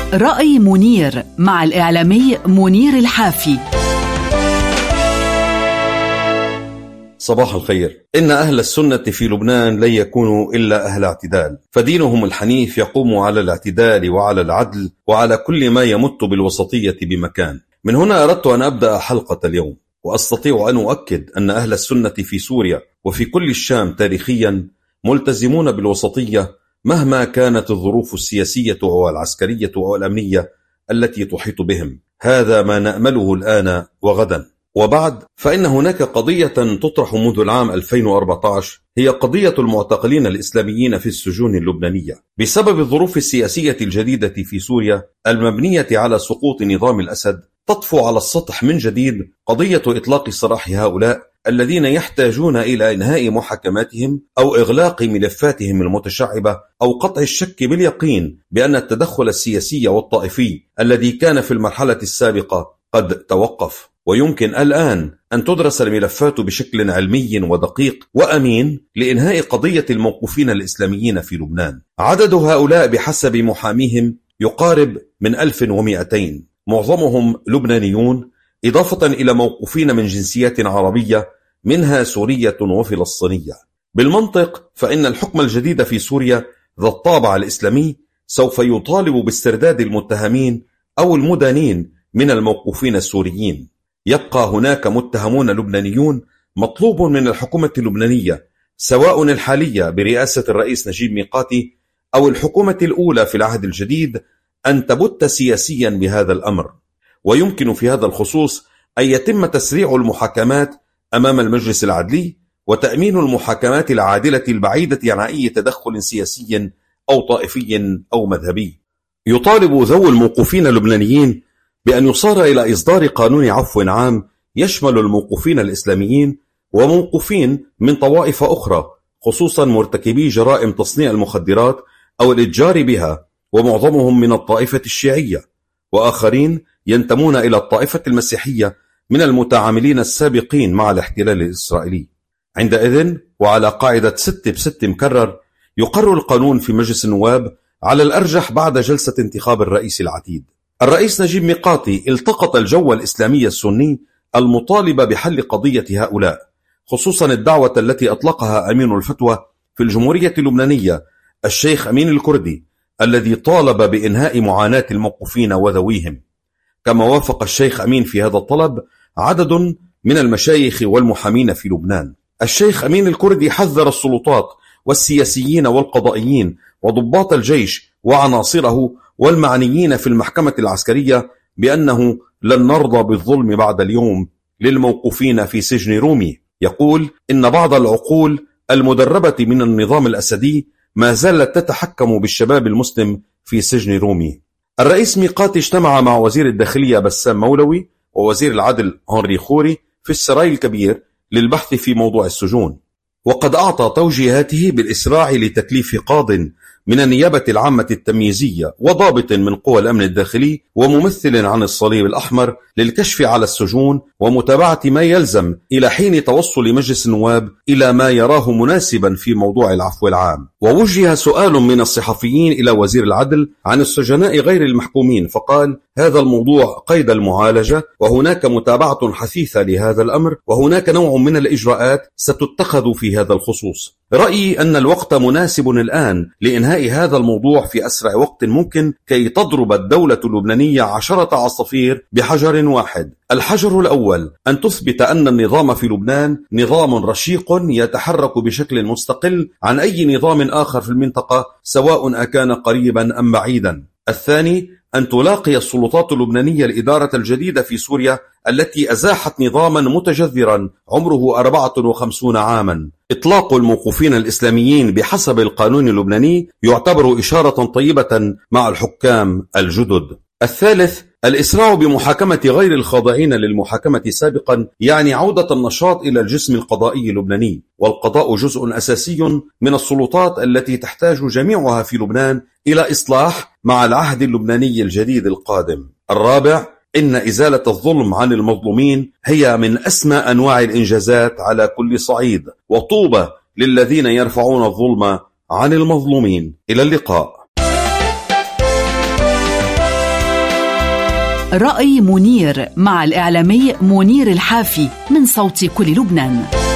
رأي منير مع الإعلامي منير الحافي. صباح الخير. إن أهل السنة في لبنان لن يكونوا إلا أهل اعتدال، فدينهم الحنيف يقوم على الاعتدال وعلى العدل وعلى كل ما يمت بالوسطية بمكان. من هنا أردت أن أبدأ حلقة اليوم، وأستطيع أن أؤكد أن أهل السنة في سوريا وفي كل الشام تاريخيا ملتزمون بالوسطية مهما كانت الظروف السياسية والعسكرية والأمنية التي تحيط بهم. هذا ما نأمله الآن وغدا. وبعد فإن هناك قضية تطرح منذ العام 2014، هي قضية المعتقلين الإسلاميين في السجون اللبنانية بسبب الظروف السياسية الجديدة في سوريا المبنية على سقوط نظام الأسد. تطفو على السطح من جديد قضية إطلاق سراح هؤلاء الذين يحتاجون إلى إنهاء محاكماتهم أو إغلاق ملفاتهم المتشعبة أو قطع الشك باليقين بأن التدخل السياسي والطائفي الذي كان في المرحلة السابقة قد توقف. ويمكن الآن أن تدرس الملفات بشكل علمي ودقيق وأمين لإنهاء قضية الموقوفين الإسلاميين في لبنان. عدد هؤلاء بحسب محاميهم يقارب من 1200، معظمهم لبنانيون، إضافة إلى موقوفين من جنسيات عربية منها سورية وفلسطينية. بالمنطق فإن الحكم الجديد في سوريا ذا الطابع الإسلامي سوف يطالب باسترداد المتهمين أو المدانين من الموقوفين السوريين. يبقى هناك متهمون لبنانيون مطلوب من الحكومة اللبنانية سواء الحالية برئاسة الرئيس نجيب ميقاتي أو الحكومة الأولى في العهد الجديد أن تبت سياسيا بهذا الأمر. ويمكن في هذا الخصوص أن يتم تسريع المحاكمات أمام المجلس العدلي وتأمين المحاكمات العادلة البعيدة عن أي تدخل سياسي أو طائفي أو مذهبي. يطالب ذوي الموقوفين اللبنانيين بأن يصار إلى إصدار قانون عفو عام يشمل الموقوفين الإسلاميين وموقوفين من طوائف أخرى، خصوصا مرتكبي جرائم تصنيع المخدرات أو الإتجار بها، ومعظمهم من الطائفة الشيعية، وآخرين ينتمون إلى الطائفة المسيحية من المتعاملين السابقين مع الاحتلال الإسرائيلي. عندئذ وعلى قاعدة 6 مكرر يقر القانون في مجلس النواب على الأرجح بعد جلسة انتخاب الرئيس العتيد. الرئيس نجيب ميقاتي التقط الجو الإسلامي السني المطالب بحل قضية هؤلاء، خصوصا الدعوة التي أطلقها أمين الفتوى في الجمهورية اللبنانية الشيخ أمين الكردي الذي طالب بإنهاء معاناة الموقوفين وذويهم. كما وافق الشيخ أمين في هذا الطلب عدد من المشايخ والمحامين في لبنان. الشيخ أمين الكردي حذر السلطات والسياسيين والقضائيين وضباط الجيش وعناصره والمعنيين في المحكمة العسكرية بأنه لن نرضى بالظلم بعد اليوم للموقوفين في سجن رومي. يقول إن بعض العقول المدربة من النظام الأسدي ما زالت تتحكم بالشباب المسلم في سجن رومي. الرئيس ميقاتي اجتمع مع وزير الداخلية بسام مولوي ووزير العدل هنري خوري في السراي الكبير للبحث في موضوع السجون، وقد أعطى توجيهاته بالإسراع لتكليف قاض من النيابة العامة التمييزية وضابط من قوى الأمن الداخلي وممثل عن الصليب الأحمر للكشف على السجون ومتابعة ما يلزم إلى حين توصل مجلس النواب إلى ما يراه مناسبا في موضوع العفو العام. ووجه سؤال من الصحفيين إلى وزير العدل عن السجناء غير المحكومين، فقال هذا الموضوع قيد المعالجة وهناك متابعة حثيثة لهذا الأمر وهناك نوع من الإجراءات ستتخذ في هذا الخصوص. رأيي أن الوقت مناسب الآن لإنهاء هذا الموضوع في أسرع وقت ممكن كي تضرب الدولة اللبنانية 10 عصافير بحجر واحد. الحجر الأول أن تثبت أن النظام في لبنان نظام رشيق يتحرك بشكل مستقل عن أي نظام آخر في المنطقة سواء أكان قريبا أم بعيدا. الثاني أن تلاقي السلطات اللبنانية الإدارة الجديدة في سوريا التي أزاحت نظاما متجذرا عمره 54 عاما. إطلاق الموقوفين الإسلاميين بحسب القانون اللبناني يعتبر إشارة طيبة مع الحكام الجدد. الثالث الإسراع بمحاكمة غير الخاضعين للمحاكمة سابقا، يعني عودة النشاط إلى الجسم القضائي اللبناني، والقضاء جزء أساسي من السلطات التي تحتاج جميعها في لبنان إلى إصلاح مع العهد اللبناني الجديد القادم. الرابع إن إزالة الظلم عن المظلومين هي من أسمى أنواع الإنجازات على كل صعيد، وطوبى للذين يرفعون الظلم عن المظلومين. إلى اللقاء. رأي منير مع الإعلامي منير الحافي من صوت كل لبنان.